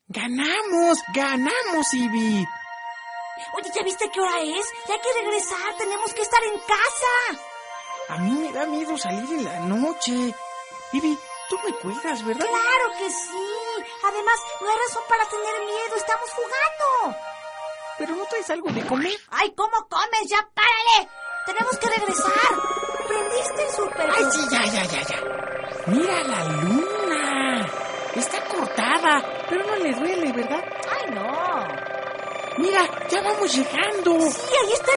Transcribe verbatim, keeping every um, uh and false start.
¡Ganamos! ¡Ganamos, Ivy! Oye, ¿ya viste qué hora es? Ya hay que regresar, tenemos que estar en casa. A mí me da miedo salir en la noche. Ivy, tú me cuidas, ¿verdad? ¡Claro que sí! Además, no hay razón para tener miedo, estamos jugando. ¿Pero no traes algo de comer? ¡Ay, cómo comes! ¡Ya párale! Tenemos que regresar. ¿Prendiste el súper? ¡Ay, sí, ya, ya, ya, ya! ¡Mira la luna! Está cortada, pero no le duele, ¿verdad? ¡Ay, no! ¡Mira, ya vamos llegando! Sí, ahí está